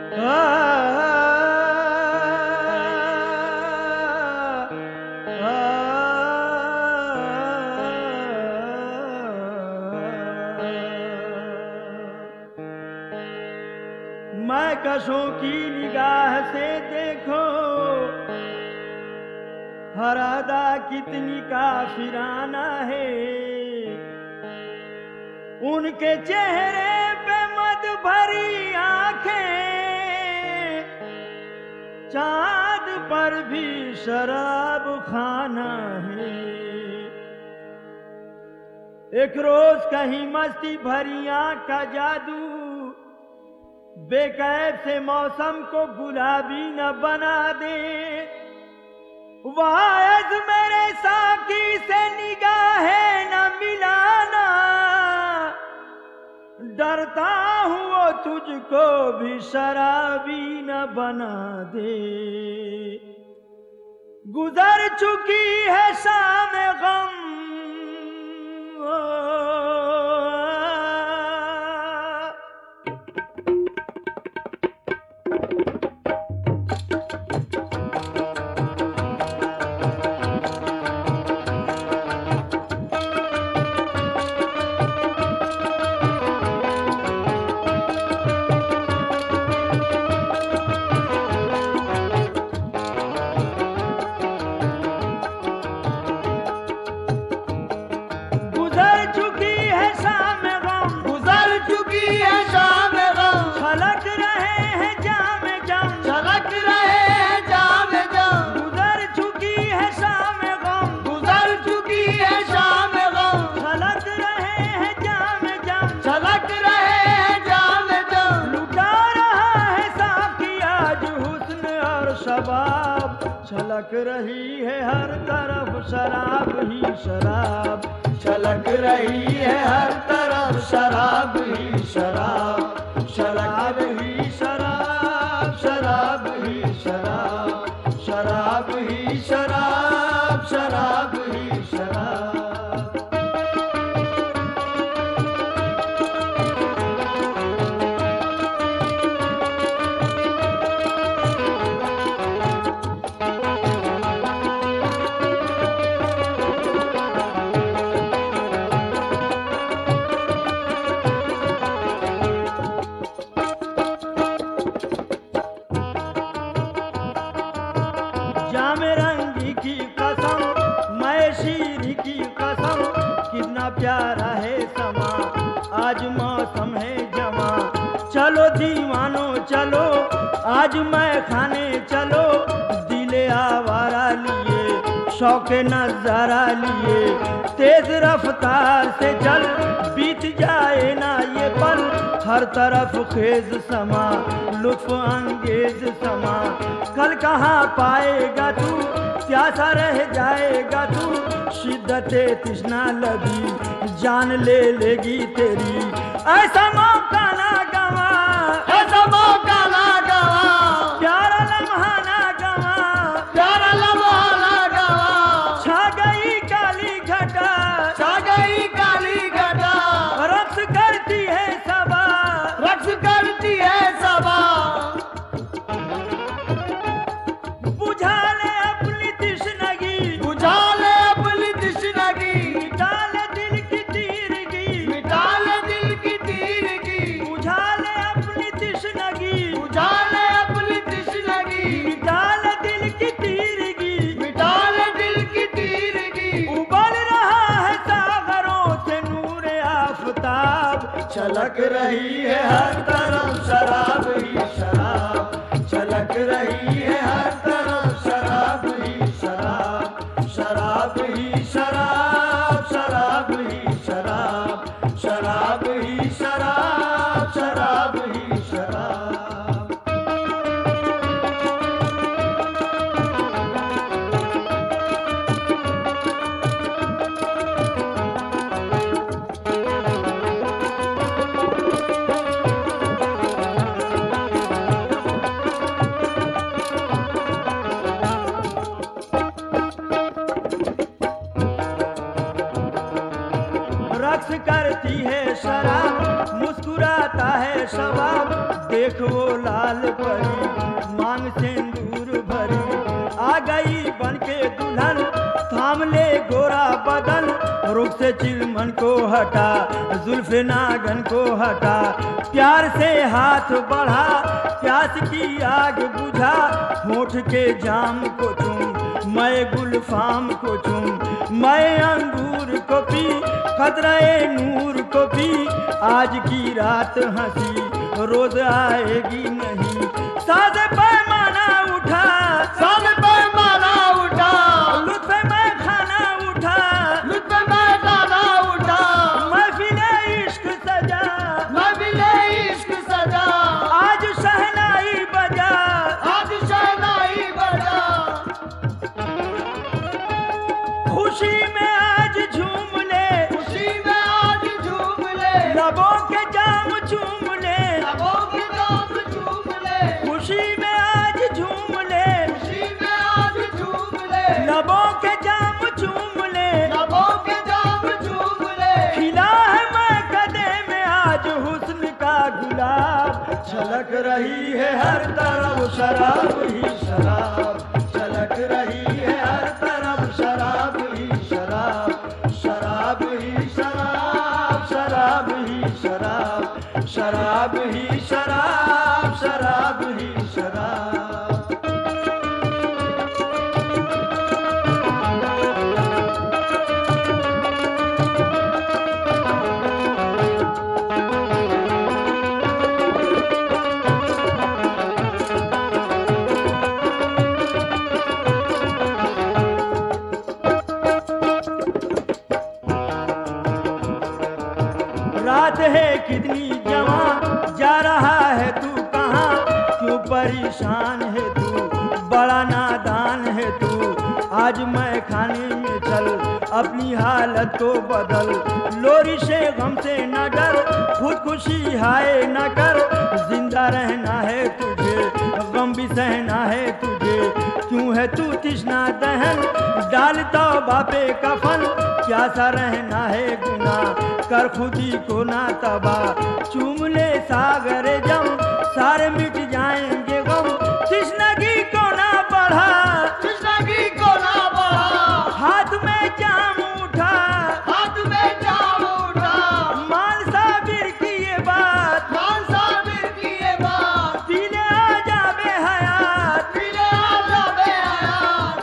मैं कशों की निगाह से देखो, हर अदा कितनी काफिराना है। उनके चेहरे पे मद भरी आंखें, चांद पर भी शराब खाना है। एक रोज कहीं मस्ती भरी आंख का जादू बेकैफ से मौसम को गुलाबी न बना दे। वायद मेरे साकी से निगाहें न मिलाना, डरता हूँ वो तुझको भी शराबी न बना दे। गुजर चुकी है शाम गम, छलक रही है हर तरफ शराब ही शराब, छलक रही है हर तरफ शराब ही शराब, शराब ही शराब, शराब ही शराब, शराब ही शराब, शराब ही शराब। प्यारा है समा, आज मौसम है जमा। चलो दीवानो चलो, आज मैं खाने चलो। दिले आवारा लिए, शौके नजारा लिए, तेज रफ्तार से चल, बीत जाए ना ये पल। हर तरफ खेज समा, लुत्फ अंगेज समा। कल कहाँ पाएगा तू, प्यासा रह जाएगा तू। शिद्दते तृष्णा लगी, जान ले लेगी तेरी। ऐसा मौका ना गवा, ऐसा मौका ना गवा, प्यारा लम्हा ना गवा, प्यारा लम्हा ना गवा। छा गई काली घटा, छा गई काली घटा, रक्स करती है सबा, रक्स करती है सबा। बुझा ले अपनी तृष्णगी, बुझा ले अपनी तृष्णगी, मिटा ले दिल की तीरगी, मिटा ले दिल की तीरगी। बुझा ले अपनी तृष्णगी, बुझा ले अपनी तृष्णगी, मिटा ले दिल की तीरगी, मिटा ले दिल की तीरगी। उबल रहा है सागरों से नूरे आफताब। छलक रही है हर तरफ शराब ही शराब, छलक रही है हर तरफ शराब ही शराब, शराब ही शराब, शराब ही शराब, शराब ही शराब, शराब ही शराब। रक्स करती है शराब, मुस्कुराता है शबाब। देख वो लाल परी मांग सिंदूर भरी आ गई बन के दुल्हन थाम ले गोरा बदन रुख से चिलमन को हटा जुल्फे नागन को हटा प्यार से हाथ बढ़ा प्यास की आग बुझा होठ के जाम को चूम मैं गुलफाम को चूम मैं अंगूर को पी खतरे नूर को पी आज की रात हंसी रोज आएगी नहीं साज पैमाना उठा साज पैमाना उठा लुत्फ में खाना उठा लुत्फ में खाना उठा महफिले इश्क सजा महफिले इश्क सजा आज शहनाई बजा आज शहनाई बजा खुशी में आज झूम ले खुशी में आज झूम ले लबों के जाम चूम ले लबों के जाम झूम ले खुशी में आज झूम ले खुशी में आज झूम ले लबों के जाम चूम ले लबों के जाम झूम ले खिला है मैं कदे में आज हुस्न का गुलाब छलक रही है हर तरफ शराब ही शराब छलक रही है हर तरफ शराब ही शराब शराब ही शराब शराब ही शराब शराब ही शराब शराब ही शराब रात है कितनी जवां जा रहा है तू कहाँ क्यों परेशान है तू बड़ा नादान है तू आज मैं खाने में चल अपनी हालत को बदल लोरी से गम से न डर खुदकुशी हाय न कर जिंदा रहना है तुझे गम भी सहना है तुझे क्यों है तू तृष्णा दहन डाल तौबा पे कफन क्या सा रहना है गुना कर खुदी को ना तबा चूम ले सागर जम सारे मिट जाएंगे गम तृष्णगी को ना बढ़ा कृष्णगी को ना बढ़ा हाथ में जाम उठा हाथ में जाम उठा मान साबिर की ये बात मान साबिर की ये बात पीने आ जावे हयात पीले आ जावे हयात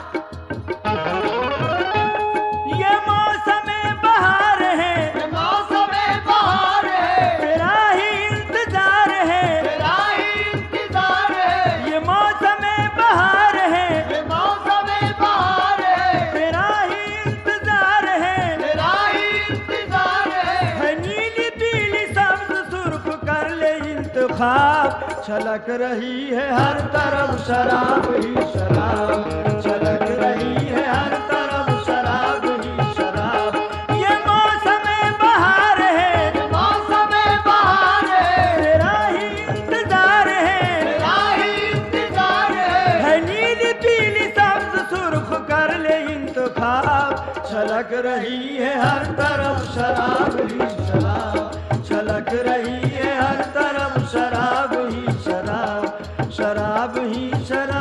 ये मौसम बहार है ये मौसम बहार है तेरा ही इंतजार है तेरा ही इंतजार है ये मौसम बहार है ये मौसम बहार है तेरा ही इंतजार है तेरा ही इंतजार है नीली पीली सब्ज सुर्ख कर ले इंतखाब छलक रही है हर तरफ शराब ही शराब छलक रही है हर तरफ शराब ही शराब ये मौसम बहार है ये मौसम बहार है तेरा ही इंतजार तेरा ही इंतजार है नीली पीली सब्ज सुर्ख कर ले इंतखाब छलक रही है हर तरफ शराब ही शराब छलक रही है हर तरफ शराब ही शराब शराब ही शराब